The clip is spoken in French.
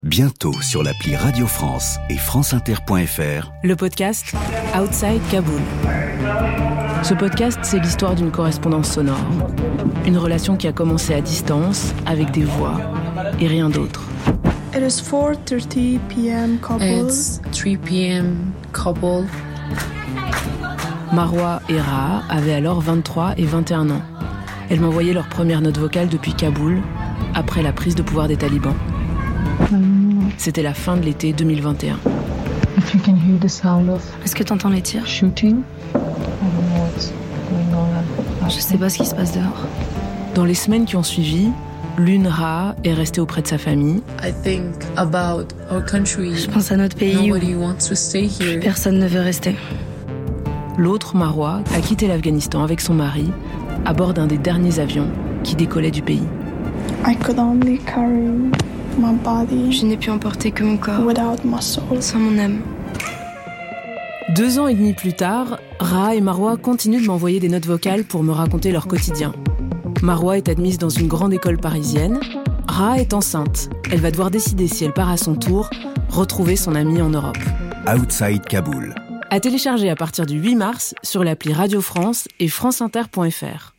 Bientôt sur l'appli Radio France et franceinter.fr, le podcast Outside Kaboul. Ce podcast, c'est l'histoire d'une correspondance sonore. Une relation qui a commencé à distance, avec des voix et rien d'autre. It is 4:30 p.m. Kabul. It's 3 p.m. Kabul. Marwa et Raha avaient alors 23 et 21 ans. Elles m'envoyaient leur première note vocale depuis Kaboul, après la prise de pouvoir des talibans. C'était la fin de l'été 2021. Est-ce que t'entends les tirs? Je sais pas ce qui se passe dehors. Dans les semaines qui ont suivi, l'une, Raha, est restée auprès de sa famille. Je pense à notre pays où plus personne ne veut rester. L'autre, Marwa, a quitté l'Afghanistan avec son mari, à bord d'un des derniers avions qui décollait du pays. I could only carry my body Je n'ai pu emporter que mon corps, without my soul. sans mon âme. 2 ans et demi plus tard, Raha et Marwa continuent de m'envoyer des notes vocales pour me raconter leur quotidien. Marwa est admise dans une grande école parisienne. Raha est enceinte. Elle va devoir décider si elle part à son tour retrouver son amie en Europe. Outside Kaboul. À télécharger à partir du 8 mars sur l'appli Radio France et franceinter.fr.